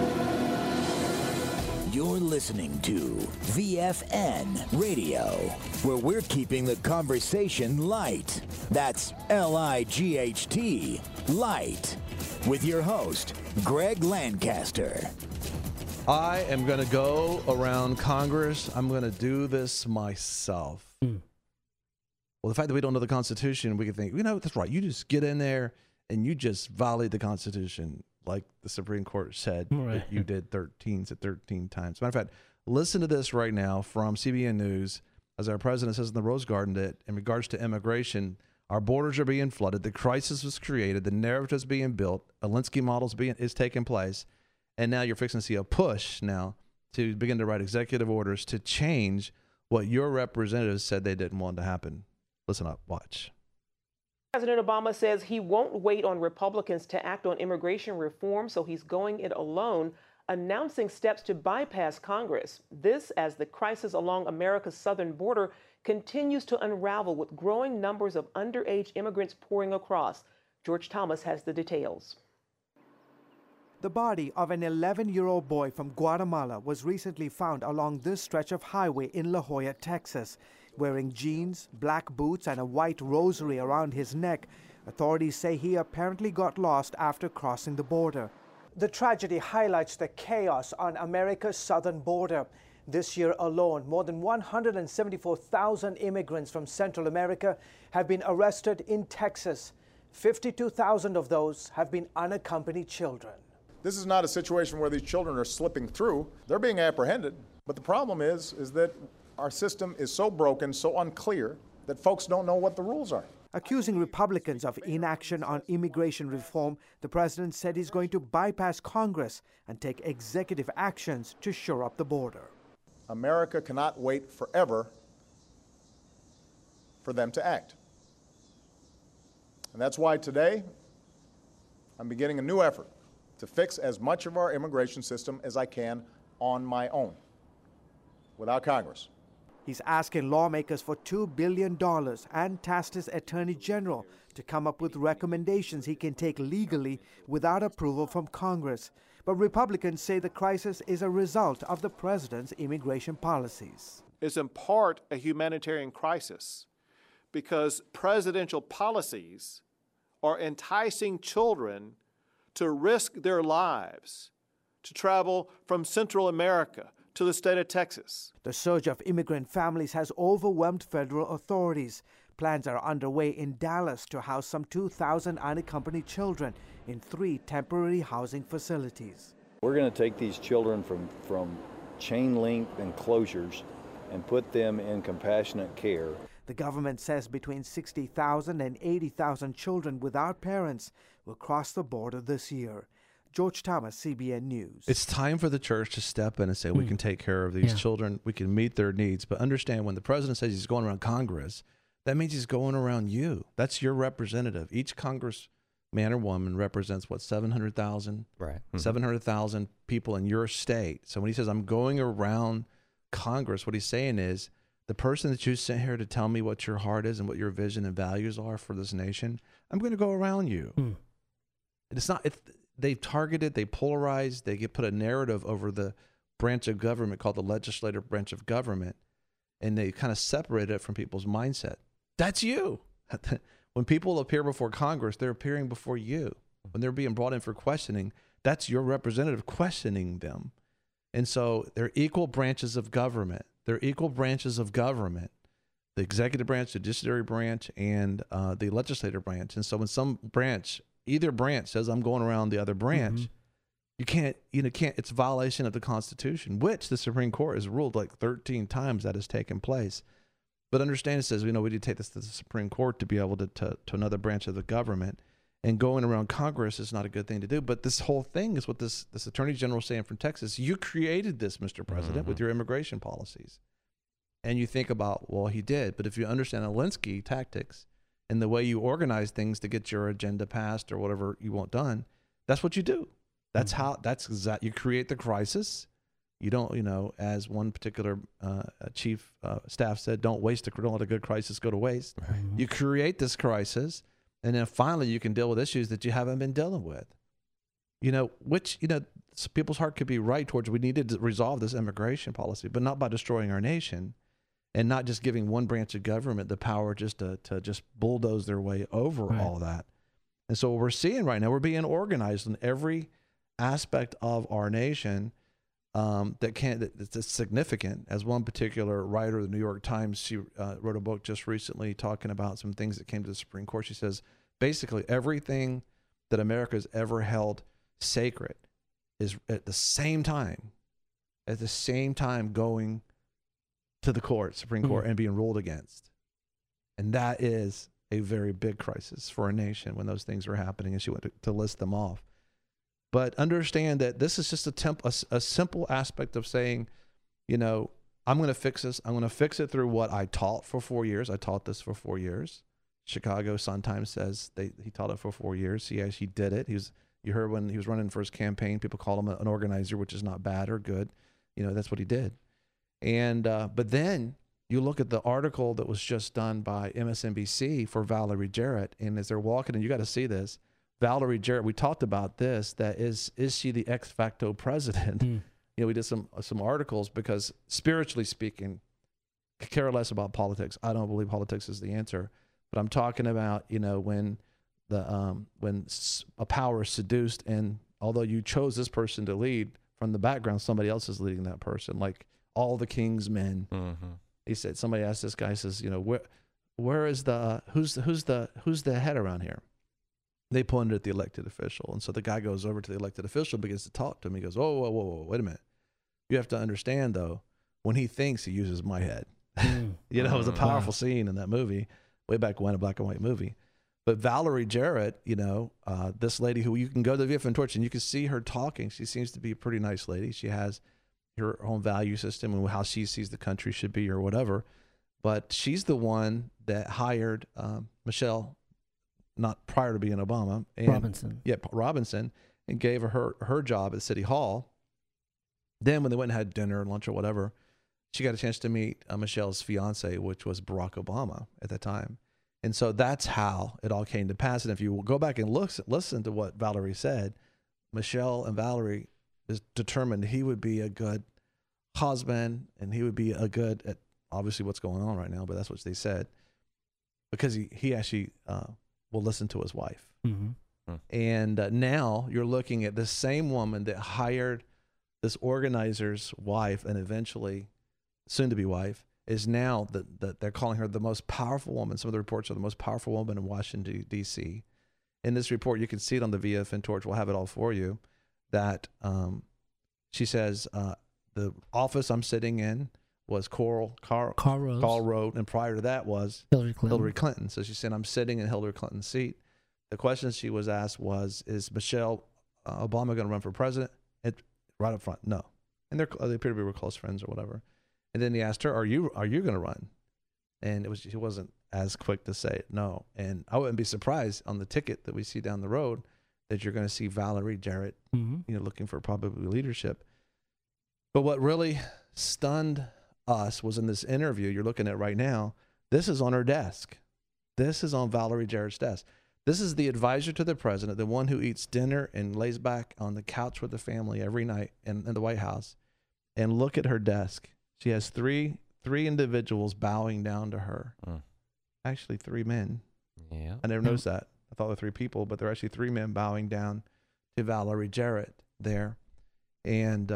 You're listening to VFN Radio, where we're keeping the conversation light. That's L-I-G-H-T, light. With your host, Greg Lancaster. I am going to go around Congress. I'm going to do this myself. Well, the fact that we don't know the Constitution, we can think, that's right. You just get in there and you just violate the Constitution, like the Supreme Court said that you did 13 times. Matter of fact, listen to this right now from CBN News, as our president says in the Rose Garden, that in regards to immigration, our borders are being flooded. The crisis was created. The narrative is being built. A Alinsky model is taking place. And now you're fixing to see a push now to begin to write executive orders to change what your representatives said they didn't want to happen. Listen up. Watch. President Obama says he won't wait on Republicans to act on immigration reform, so he's going it alone, announcing steps to bypass Congress. This as the crisis along America's southern border continues to unravel with growing numbers of underage immigrants pouring across. George Thomas has the details. The body of an 11-year-old boy from Guatemala was recently found along this stretch of highway in La Joya, Texas. Wearing jeans, black boots, and a white rosary around his neck, authorities say he apparently got lost after crossing the border. The tragedy highlights the chaos on America's southern border. This year alone, more than 174,000 immigrants from Central America have been arrested in Texas. 52,000 of those have been unaccompanied children. This is not a situation where these children are slipping through. They're being apprehended. But the problem is that our system is so broken, so unclear, that folks don't know what the rules are. Accusing Republicans of inaction on immigration reform, the president said he's going to bypass Congress and take executive actions to shore up the border. America cannot wait forever for them to act. And that's why today I'm beginning a new effort to fix as much of our immigration system as I can on my own, without Congress. He's asking lawmakers for $2 billion and tasked his attorney general to come up with recommendations he can take legally without approval from Congress. But Republicans say the crisis is a result of the president's immigration policies. It's in part a humanitarian crisis because presidential policies are enticing children to risk their lives to travel from Central America to the state of Texas. The surge of immigrant families has overwhelmed federal authorities. Plans are underway in Dallas to house some 2,000 unaccompanied children in 3 temporary housing facilities. We're going to take these children from chain link enclosures and put them in compassionate care. The government says between 60,000 and 80,000 children without parents will cross the border this year. George Thomas, CBN News. It's time for the church to step in and say, we can take care of these children. We can meet their needs. But understand, when the president says he's going around Congress, that means he's going around you. That's your representative. Each congressman or woman represents, 700,000? Right. 700,000 people in your state. So when he says, I'm going around Congress, what he's saying is, the person that you sent here to tell me what your heart is and what your vision and values are for this nation, I'm going to go around you. And it's not, they've targeted, they polarized, they put a narrative over the branch of government called the legislative branch of government, and they kind of separated it from people's mindset. That's you. When people appear before Congress, they're appearing before you. When they're being brought in for questioning, that's your representative questioning them. And so they're equal branches of government. They're equal branches of government, the executive branch, the judiciary branch, and the legislative branch. And so when some branch, either branch says, I'm going around the other branch, you can't, it's a violation of the Constitution, which the Supreme Court has ruled like 13 times that has taken place. But understand, it says, we need to take this to the Supreme Court to be able to another branch of the government. And going around Congress is not a good thing to do. But this whole thing is what this Attorney General saying from Texas. You created this, Mr. President, with your immigration policies. And you think about, well, he did. But if you understand Alinsky tactics and the way you organize things to get your agenda passed or whatever you want done, that's what you do. That's how, you create the crisis. You don't, as one particular chief staff said, don't let a good crisis go to waste. Right. You create this crisis. And then finally, you can deal with issues that you haven't been dealing with, which people's heart could be right towards. We need to resolve this immigration policy, but not by destroying our nation and not just giving one branch of government the power just to just bulldoze their way over all that. And so what we're seeing right now, we're being organized in every aspect of our nation that's significant. As one particular writer of the New York Times, she wrote a book just recently talking about some things that came to the Supreme Court. She says, basically everything that America has ever held sacred is at the same time going to the Supreme Court, and being ruled against. And that is a very big crisis for a nation when those things are happening. And she went to list them off. But understand that this is just a simple aspect of saying, I'm going to fix this. I'm going to fix it through what I taught for 4 years. I taught this for 4 years. Chicago Sun-Times says he taught it for 4 years. He actually did it. You heard when he was running for his campaign, people called him an organizer, which is not bad or good. That's what he did. And but then you look at the article that was just done by MSNBC for Valerie Jarrett, and as they're walking, and you got to see this. Valerie Jarrett, we talked about this, that is she the ex facto president? We did some articles because spiritually speaking, I care less about politics. I don't believe politics is the answer, but I'm talking about, when a power is seduced, and although you chose this person to lead, from the background, somebody else is leading that person, like all the king's men. He said, somebody asked this guy, says, where is who's the head around here? They pointed at the elected official. And so the guy goes over to the elected official, begins to talk to him. He goes, whoa, wait a minute. You have to understand, though, when he thinks, he uses my head. It was a powerful scene in that movie, way back when, a black and white movie. But Valerie Jarrett, this lady who you can go to the VFN Torch and you can see her talking. She seems to be a pretty nice lady. She has her own value system and how she sees the country should be or whatever. But she's the one that hired Michelle, not prior to being Obama. Robinson. Yeah, Robinson, and gave her job at City Hall. Then when they went and had dinner, lunch, or whatever, she got a chance to meet Michelle's fiance, which was Barack Obama at the time. And so that's how it all came to pass. And if you go back and listen to what Valerie said, Michelle and Valerie is determined he would be a good husband and he would be a good at obviously what's going on right now, but that's what they said, because he actually will listen to his wife. And now you're looking at the same woman that hired this organizer's wife and eventually soon-to-be wife is now that they're calling her the most powerful woman. Some of the reports are the most powerful woman in Washington, D.C. In this report, you can see it on the VFN Torch. We'll have it all for you. That she says, the office I'm sitting in was Carl Rove, and prior to that was Hillary Clinton. So she said, I'm sitting in Hillary Clinton's seat. The question she was asked was, is Michelle Obama going to run for president? Right up front, no. And they appear to be close friends or whatever. And then he asked her, are you going to run? And she wasn't as quick to say no. And I wouldn't be surprised on the ticket that we see down the road that you're going to see Valerie Jarrett, looking for probably leadership. But what really stunned us was in this interview you're looking at right now, this is on her desk. This is on Valerie Jarrett's desk. This is the advisor to the president, the one who eats dinner and lays back on the couch with the family every night in the White House. And look at her desk. She has three individuals bowing down to her. Actually, 3 men. Yeah. I never noticed that. I thought there were 3 people, but there are actually 3 men bowing down to Valerie Jarrett there. And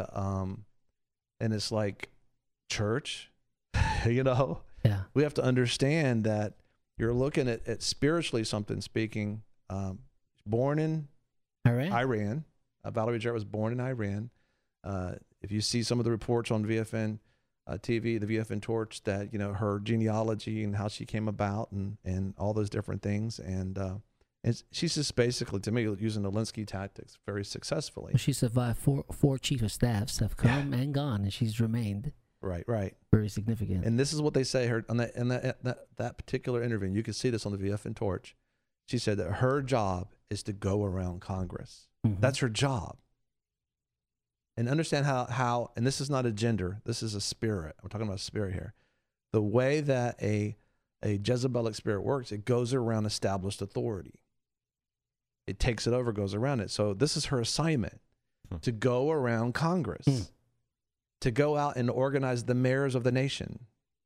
it's like, church, you know? Yeah. We have to understand that you're looking at spiritually something speaking. Born in Iran. Valerie Jarrett was born in Iran. If you see some of the reports on VFN TV, the VFN Torch, that, you know, her genealogy and how she came about and all those different things. And she's just basically, to me, using the Alinsky tactics very successfully. She survived four chief of staffs have come and gone, and she's remained. Right. Very significant. And this is what they say her on that particular interview. You can see this on the VFN Torch. She said that her job is to go around Congress. That's her job. And understand how, and this is not a gender, this is a spirit. We're talking about spirit here. The way that a Jezebelic spirit works, it goes around established authority. It takes it over, goes around it. So this is her assignment, to go around Congress, to go out and organize the mayors of the nation,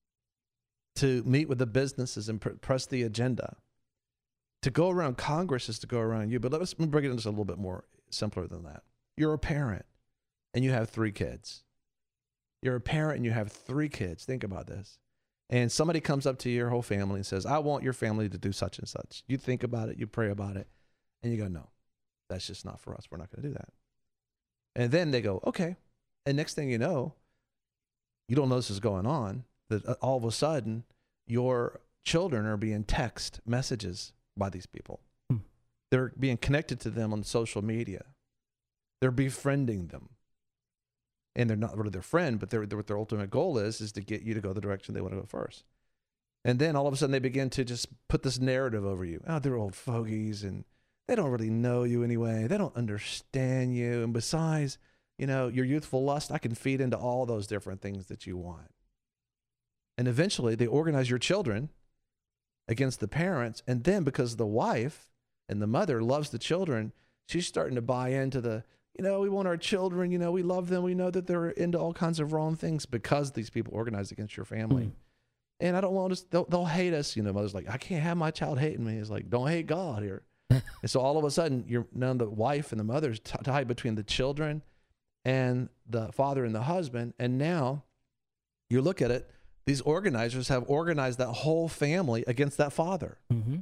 to meet with the businesses and press the agenda. To go around Congress is to go around you. But let me bring it into a little bit more simpler than that. You're a parent and you have 3 kids. You're a parent and you have 3 kids. Think about this. And somebody comes up to your whole family and says, I want your family to do such and such. You think about it, you pray about it, and you go, no, that's just not for us. We're not going to do that. And then they go, okay. And next thing you know, you don't know this is going on, that all of a sudden your children are being text messages by these people. They're being connected to them on social media. They're befriending them. And they're not really their friend, but what their ultimate goal is to get you to go the direction they want to go first. And then all of a sudden they begin to just put this narrative over you. Oh, they're old fogies and they don't really know you anyway. They don't understand you. And besides, you know, your youthful lust, I can feed into all those different things that you want. And eventually they organize your children against the parents. And then because the wife and the mother loves the children, she's starting to buy into the, you know, we want our children, you know, we love them. We know that they're into all kinds of wrong things because these people organize against your family. And I don't want us, they'll hate us. You know, mother's like, I can't have my child hating me. It's like, don't hate God here. And so all of a sudden, now the wife and the mother's tied between the children and the father and the husband. And now you look at it, these organizers have organized that whole family against that father.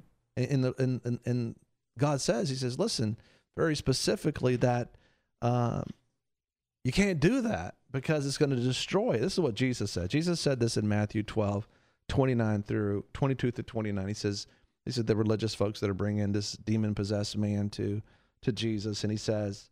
And God says, he says, listen, very specifically that you can't do that because it's going to destroy. This is what Jesus said. Jesus said this in Matthew 12, 22 through 29. He said the religious folks that are bringing this demon-possessed man to Jesus, and he says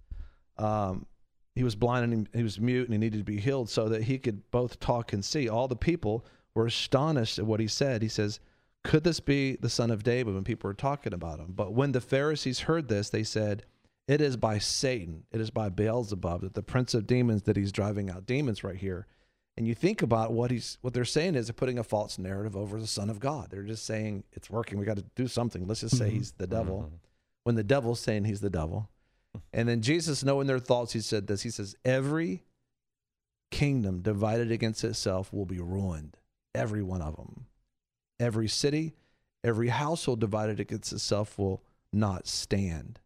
he was blind and he was mute and he needed to be healed so that he could both talk and see. All the people were astonished at what he said. He says, could this be the son of David? When people were talking about him. But when the Pharisees heard this, they said, it is by Satan, it is by Beelzebub, that the prince of demons, that he's driving out demons right here. And you think about what they're saying is they're putting a false narrative over the Son of God. They're just saying it's working. We got to do something. Let's just say he's the devil. When the devil's saying he's the devil. And then Jesus, knowing their thoughts, he said this. He says, every kingdom divided against itself will be ruined. Every one of them. Every city, every household divided against itself will not stand.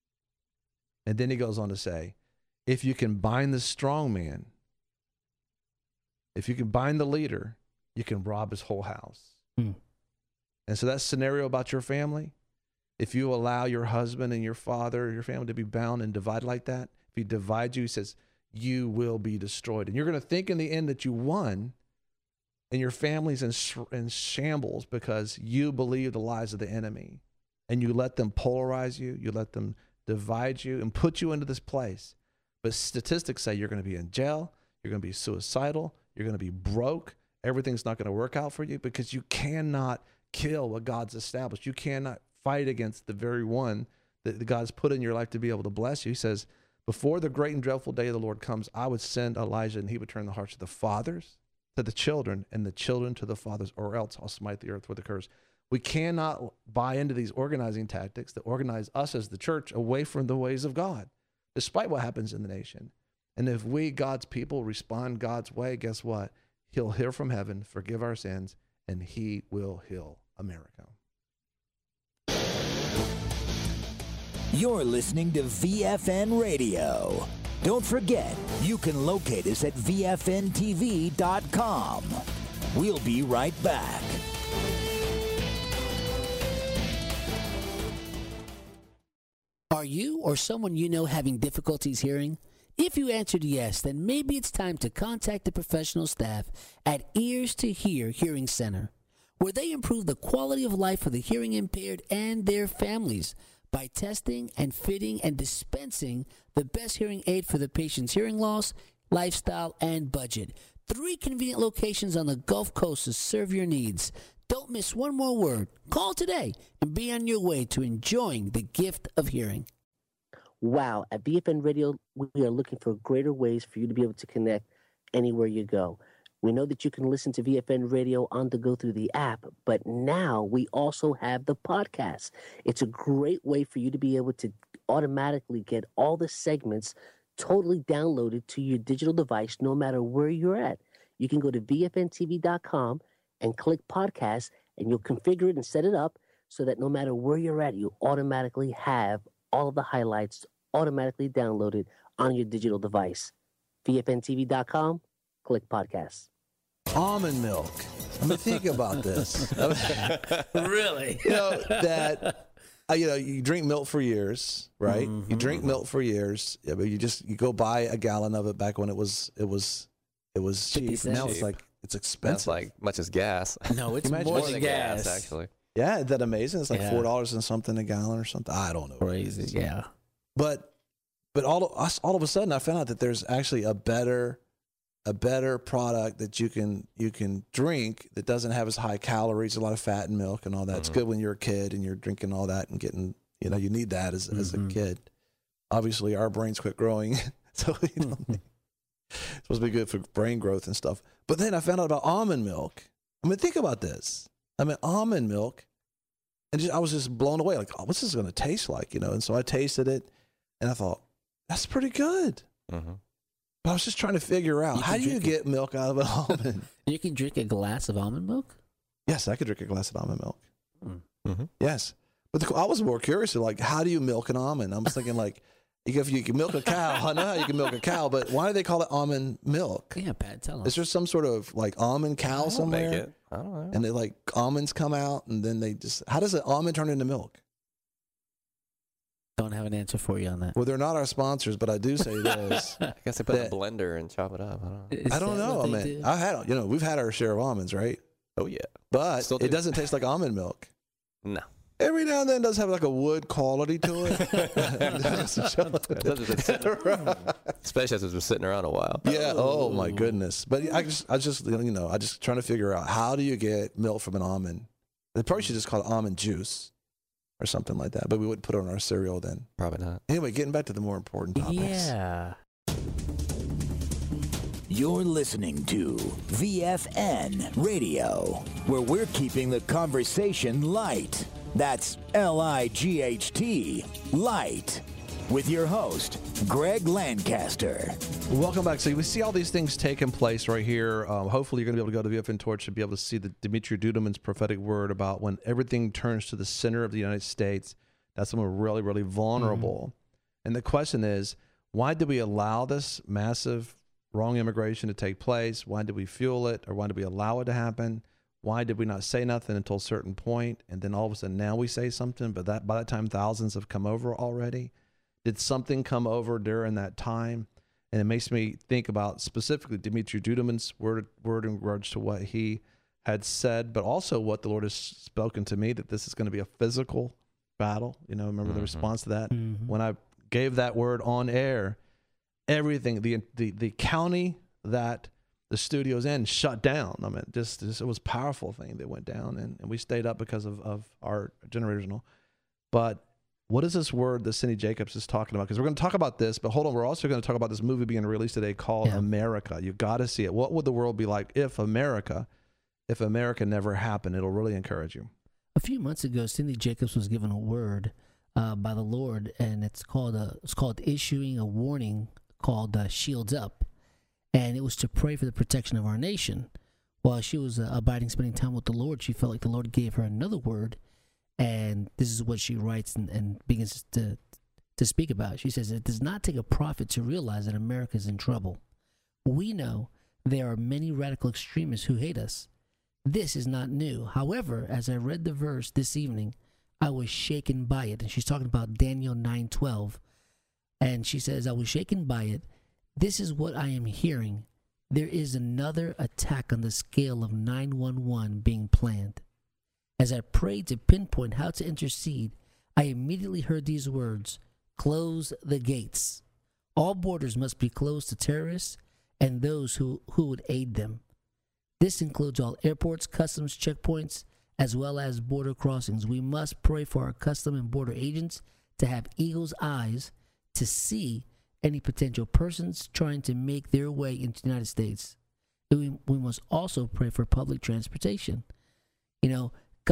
And then he goes on to say, if you can bind the strong man, if you can bind the leader, you can rob his whole house. And so that scenario about your family, if you allow your husband and your father, your family to be bound and divided like that, if he divides you, he says, you will be destroyed. And you're going to think in the end that you won, and your family's in shambles because you believe the lies of the enemy. And you let them polarize you, you let them divide you and put you into this place. But statistics say you're going to be in jail, you're going to be suicidal, you're going to be broke, everything's not going to work out for you because you cannot kill what God's established. You cannot fight against the very one that God's put in your life to be able to bless you. He says, before the great and dreadful day of the Lord comes, I would send Elijah and he would turn the hearts of the fathers to the children and the children to the fathers, or else I'll smite the earth with a curse. We cannot buy into these organizing tactics that organize us as the church away from the ways of God, despite what happens in the nation. And if we, God's people, respond God's way, guess what? He'll hear from heaven, forgive our sins, and he will heal America. You're listening to VFN Radio. Don't forget, you can locate us at VFNTV.com. We'll be right back. Are you or someone you know having difficulties hearing? If you answered yes, then maybe it's time to contact the professional staff at Ears to Hear Hearing Center, where they improve the quality of life for the hearing impaired and their families by testing and fitting and dispensing the best hearing aid for the patient's hearing loss, lifestyle, and budget. 3 convenient locations on the Gulf Coast to serve your needs. Don't miss one more word. Call today and be on your way to enjoying the gift of hearing. Wow, at VFN Radio, we are looking for greater ways for you to be able to connect anywhere you go. We know that you can listen to VFN Radio on the go through the app, but now we also have the podcast. It's a great way for you to be able to automatically get all the segments totally downloaded to your digital device no matter where you're at. You can go to VFNTV.com and click podcast, and you'll configure it and set it up so that no matter where you're at, you automatically have all of the highlights automatically downloaded on your digital device. VFNTV.com, click podcast. Almond milk. I mean, think about this. Really? You know, that, you drink milk for years, right? Mm-hmm. You drink milk for years. Yeah, but you go buy a gallon of it back when it was cheap. Now it's like, it's expensive. That's like much as gas. No, it's more than gas, actually. Yeah, isn't that amazing? It's like $4 and something a gallon or something. I don't know. Crazy, yeah. But all of a sudden, I found out that there's actually a better product that you can drink that doesn't have as high calories, a lot of fat in milk and all that. Mm-hmm. It's good when you're a kid and you're drinking all that and getting, you need that as a kid. Obviously, our brains quit growing, so it's supposed to be good for brain growth and stuff. But then I found out about almond milk. I mean, think about this. I mean, almond milk, and I was just blown away. Like, oh, what's this going to taste like? And so I tasted it, and I thought, that's pretty good. Mm-hmm. But I was just trying to figure out, how do you get milk out of an almond? You can drink a glass of almond milk? Yes, I could drink a glass of almond milk. Mm-hmm. Yes. But I was more curious, like, how do you milk an almond? I was thinking, like, if you can milk a cow, I know how you can milk a cow, but why do they call it almond milk? Yeah, Pat, tell us. Is there some sort of, like, almond cow somewhere? Make it. I don't know. And they, like, almonds come out, and then how does an almond turn into milk? Don't have an answer for you on that. Well, they're not our sponsors, but I do say this. I guess they put it in a blender and chop it up. I don't know. I mean, we've had our share of almonds, right? Oh, yeah. But it doesn't taste like almond milk. No. Every now and then it does have like a wood quality to it. Especially as it's been sitting around a while. Yeah. Oh my goodness. But I just trying to figure out, how do you get milk from an almond? They probably should just call it almond juice or something like that. But we wouldn't put it on our cereal then. Probably not. Anyway, getting back to the more important topics. Yeah. You're listening to VFN Radio, where we're keeping the conversation light. That's L-I-G-H-T, light, with your host, Greg Lancaster. Welcome back. So we see all these things taking place right here. Hopefully you're going to be able to go to VFN Torch and be able to see the Dimitri Duduman's prophetic word about when everything turns to the center of the United States. That's when we're really, really vulnerable. And the question is, why did we allow this massive wrong immigration to take place? Why did we fuel it, or why did we allow it to happen? Why did we not say nothing until a certain point, and then all of a sudden now we say something, but by that time thousands have come over already? Did something come over during that time? And it makes me think about specifically Dimitri Duduman's word in regards to what he had said, but also what the Lord has spoken to me, that this is going to be a physical battle. Remember the response to that? When I gave that word on air, everything, the county that the studio's in shut down. I mean, just it was a powerful thing that went down, and we stayed up because of our generators and all. But what is this word that Cindy Jacobs is talking about? Because we're going to talk about this, but hold on, we're also going to talk about this movie being released today called America. You've got to see it. What would the world be like if America never happened? It'll really encourage you. A few months ago, Cindy Jacobs was given a word by the Lord, and it's called issuing a warning called Shields Up, and it was to pray for the protection of our nation. While she was spending time with the Lord, she felt like the Lord gave her another word, and this is what she writes and begins to speak about. She says, "It does not take a prophet to realize that America is in trouble. We know there are many radical extremists who hate us. This is not new. However, as I read the verse this evening, I was shaken by it." And she's talking about Daniel 9:12. And she says, "I was shaken by it. This is what I am hearing. There is another attack on the scale of 9/11 being planned. As I prayed to pinpoint how to intercede, I immediately heard these words, close the gates. All borders must be closed to terrorists and those who would aid them. This includes all airports, customs checkpoints, as well as border crossings. We must pray for our custom and border agents to have eagle's eyes to see any potential persons trying to make their way into the United States. We must also pray for public transportation." You know,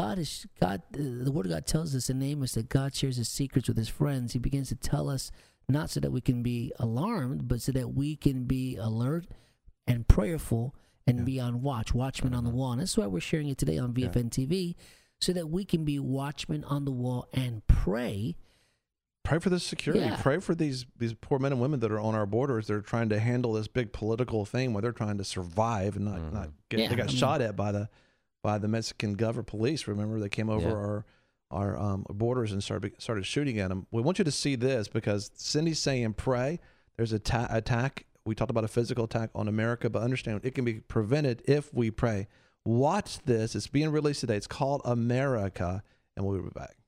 the Word of God tells us in Amos that God shares his secrets with his friends. He begins to tell us not so that we can be alarmed, but so that we can be alert and prayerful and be on watch, watchmen on the wall. And that's why we're sharing it today on VFN TV, so that we can be watchmen on the wall and pray. Pray for the security. Yeah. Pray for these poor men and women that are on our borders. They're trying to handle this big political thing where they're trying to survive and not get. Yeah, they got shot at by the Mexican government police. Remember, they came over our borders and started shooting at them. We want you to see this because Cindy's saying pray. There's an attack. We talked about a physical attack on America, but understand it can be prevented if we pray. Watch this. It's being released today. It's called America, and we'll be back.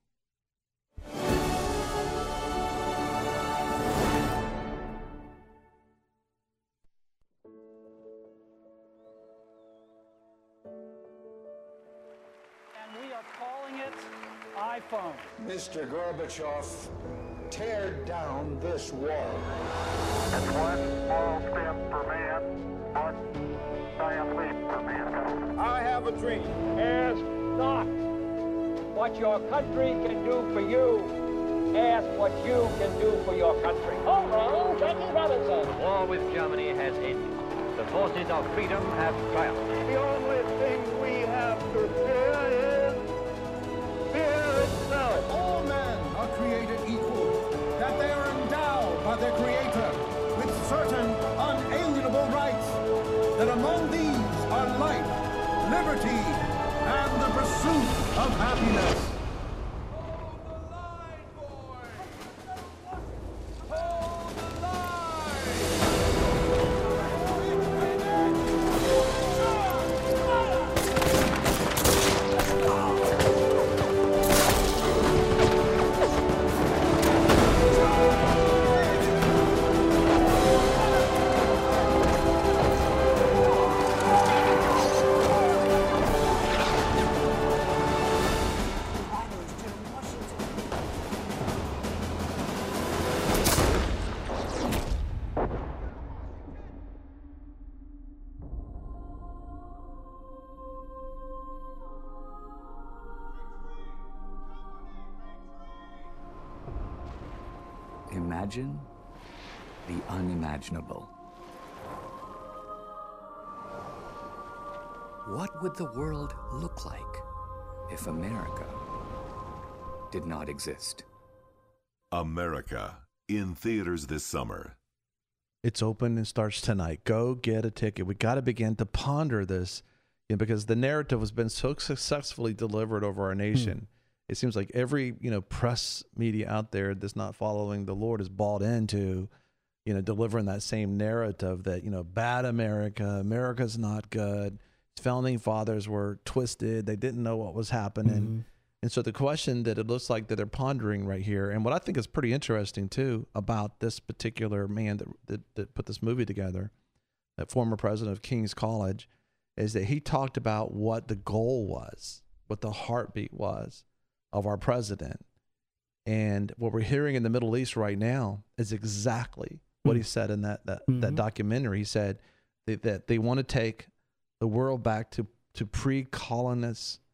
And we are calling it iPhone. Mr. Gorbachev, tear down this wall. It's one small step for man, one giant leap for mankind. I have a dream. Ask not what your country can do for you. Ask what you can do for your country. Hold on, Jackie Robinson. War with Germany has ended. The forces of freedom have triumphed. The only thing we have to fear is fear itself. All men are created equal, that they are endowed by their Creator with certain unalienable rights, that among these are life, liberty, and the pursuit of happiness. Imagine the unimaginable. What would the world look like if America did not exist? America, in theaters this summer. It's open and starts tonight. Go get a ticket. We got to begin to ponder this, because the narrative has been so successfully delivered over our nation. It seems like every, press media out there that's not following the Lord is bought into, delivering that same narrative that, bad America, America's not good. Founding fathers were twisted. They didn't know what was happening. And so the question that it looks like that they're pondering right here, and what I think is pretty interesting too about this particular man that put this movie together, that former president of King's College, is that he talked about what the goal was, what the heartbeat was of our president. And what we're hearing in the Middle East right now is exactly what he said in that documentary. He said that they want to take the world back to pre-colonialist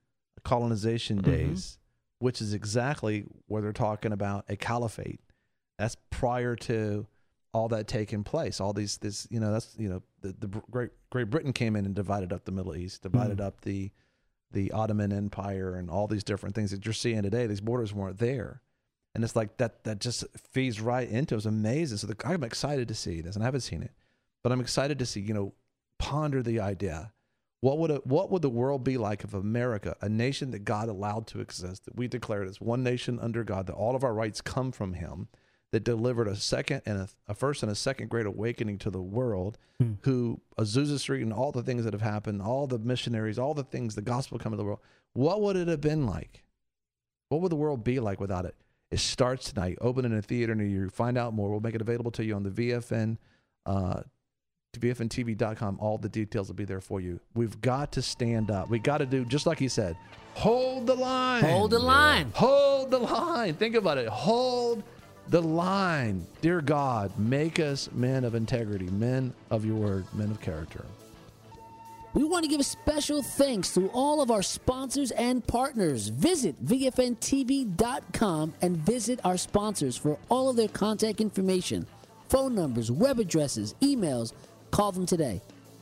colonization days, which is exactly where they're talking about a caliphate. That's prior to all that taking place. All these, the Great Britain came in and divided up the Middle East, divided up the Ottoman Empire, and all these different things that you're seeing today. These borders weren't there. And it's like that just feeds right into it. It's amazing. So I'm excited to see this, and I haven't seen it, but I'm excited to see, ponder the idea. What would the world be like if America, a nation that God allowed to exist, that we declared as one nation under God, that all of our rights come from him, that delivered a first and a second great awakening to the world, who Azusa Street and all the things that have happened, all the missionaries, all the things, the gospel come to the world. What would it have been like? What would the world be like without it? It starts tonight. Open in a theater near you. Find out more. We'll make it available to you on the VFN, VFNTV.com. All the details will be there for you. We've got to stand up. We got to do, just like he said, hold the line. Hold the line. Hold the line. Think about it. Hold the line. Dear God, make us men of integrity, men of your word, men of character. We want to give a special thanks to all of our sponsors and partners. Visit VFNTV.com and visit our sponsors for all of their contact information, phone numbers, web addresses, emails. Call them today.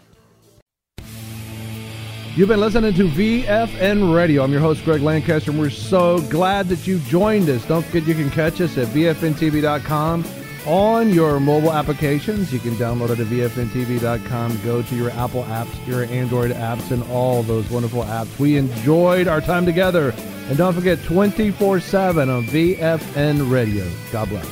You've been listening to VFN Radio. I'm your host, Greg Lancaster, and we're so glad that you joined us. Don't forget you can catch us at VFNTV.com on your mobile applications. You can download it at VFNTV.com. Go to your Apple apps, your Android apps, and all those wonderful apps. We enjoyed our time together. And don't forget, 24/7 on VFN Radio. God bless.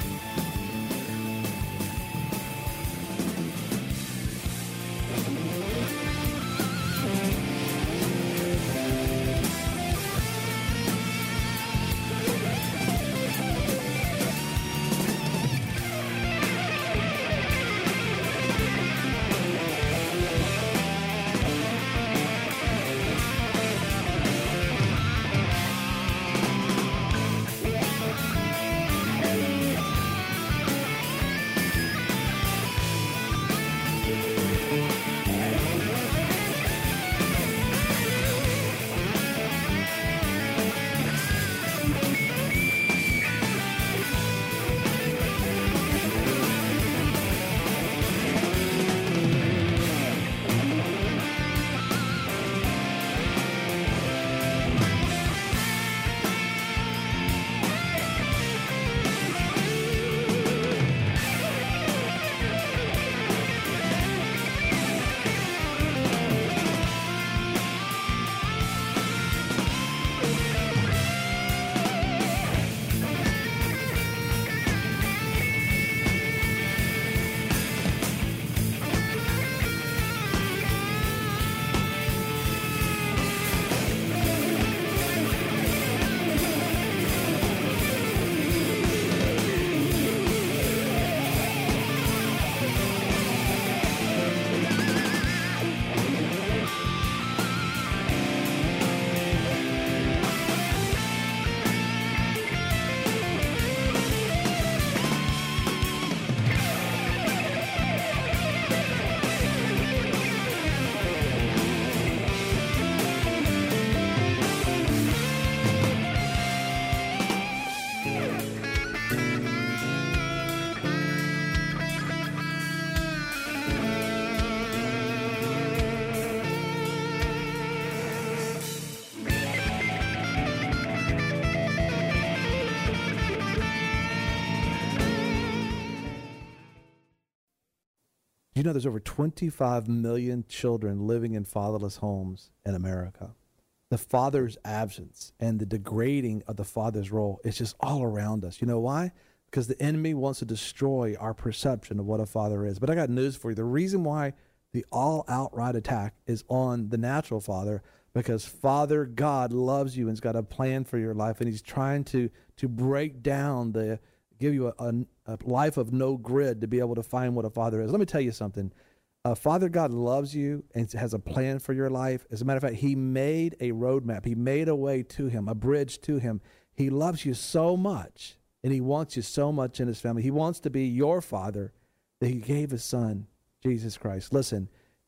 You know, there's over 25 million children living in fatherless homes in America. The father's absence and the degrading of the father's role is just all around us. You know why? Because the enemy wants to destroy our perception of what a father is. But I got news for you. The reason why the all-outright attack is on the natural father, because Father God loves you and has got a plan for your life, and he's trying to break down give you a life of no grid to be able to find what a father is. Let me tell you something. Father God loves you and has a plan for your life. As a matter of fact, he made a roadmap. He made a way to him, a bridge to him. He loves you so much, and he wants you so much in his family. He wants to be your father, that he gave his son, Jesus Christ. Listen,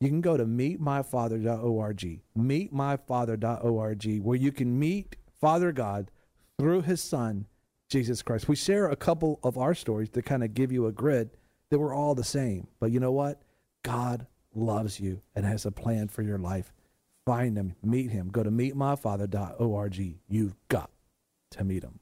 You can go to meetmyfather.org, meetmyfather.org, where you can meet Father God through his son, Jesus Christ. We share a couple of our stories to kind of give you a grid that we're all the same. But you know what? God loves you and has a plan for your life. Find him, meet him. Go to meetmyfather.org. You've got to meet him.